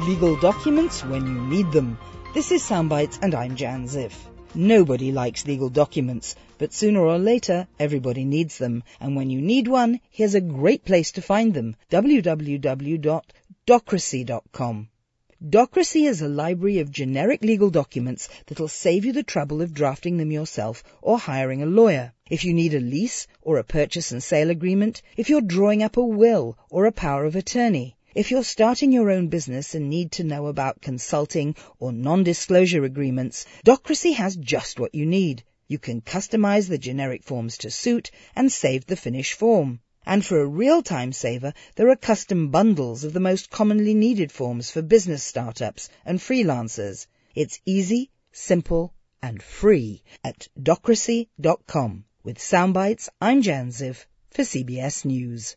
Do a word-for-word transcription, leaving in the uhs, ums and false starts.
Legal documents when you need them. This is Soundbites and I'm Jan Ziff. Nobody likes legal documents, but sooner or later everybody needs them. And when you need one, here's a great place to find them. w w w dot docracy dot com. Docracy is a library of generic legal documents that'll save you the trouble of drafting them yourself or hiring a lawyer. If you need a lease or a purchase and sale agreement, if you're drawing up a will or a power of attorney, if you're starting your own business and need to know about consulting or non-disclosure agreements, Docracy has just what you need. You can customize the generic forms to suit and save the finished form. And for a real time saver, there are custom bundles of the most commonly needed forms for business startups and freelancers. It's easy, simple, and free at docracy dot com. With Soundbites, I'm Jan Ziff for C B S News.